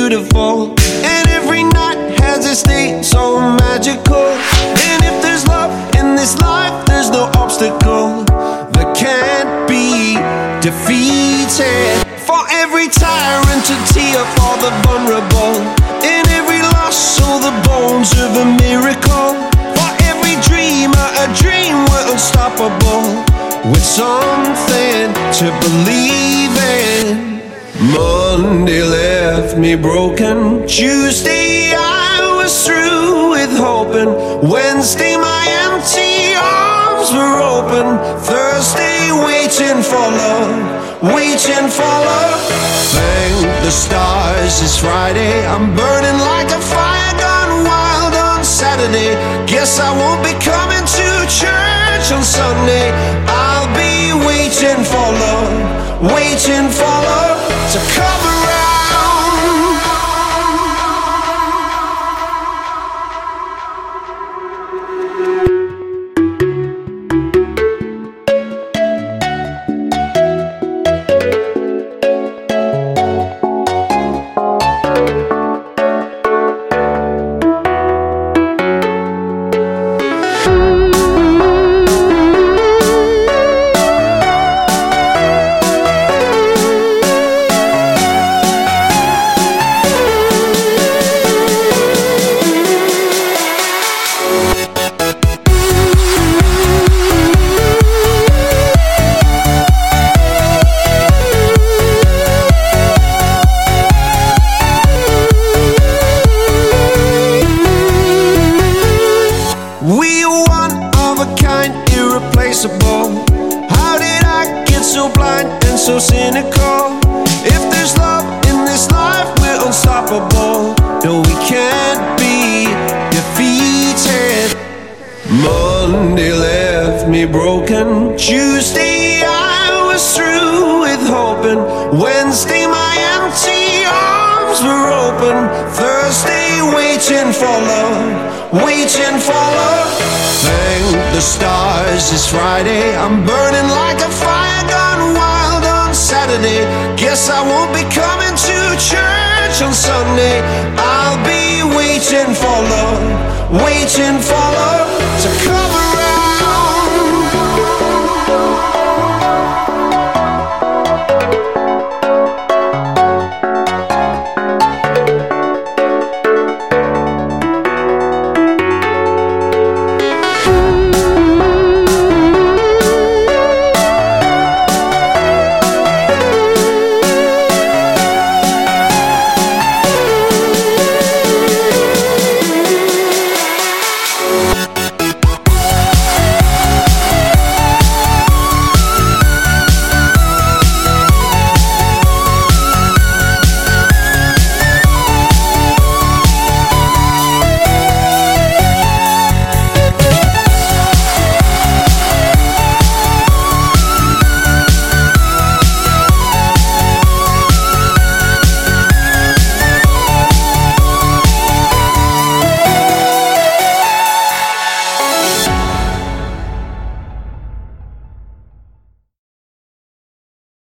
beautiful, and every night has its day so magical. And if there's love in this life, there's no obstacle that can't be defeated. For every tyrant a tear for the vulnerable, in every loss all the bones of a miracle. For every dreamer a dream, we're unstoppable, with something to believe in. Monday left me broken, Tuesday I was through with hoping, Wednesday my empty arms were open, Thursday waiting for love, waiting for love. Thank the stars it's Friday, I'm burning like a fire gone wild on Saturday. Guess I won't be coming to church on Sunday. I'll be waiting for love, waiting for love to come around. How did I get so blind and so cynical? If there's love in this life, we're unstoppable. No, we can't be defeated. Monday left me broken, Tuesday I was through with hoping, Wednesday my empty arms were open, Thursday waiting for love, waiting for love. Thank the stars it's Friday, I'm burning like a fire gone wild on Saturday. Guess I won't be coming to church on Sunday. I'll be waiting for love, waiting for love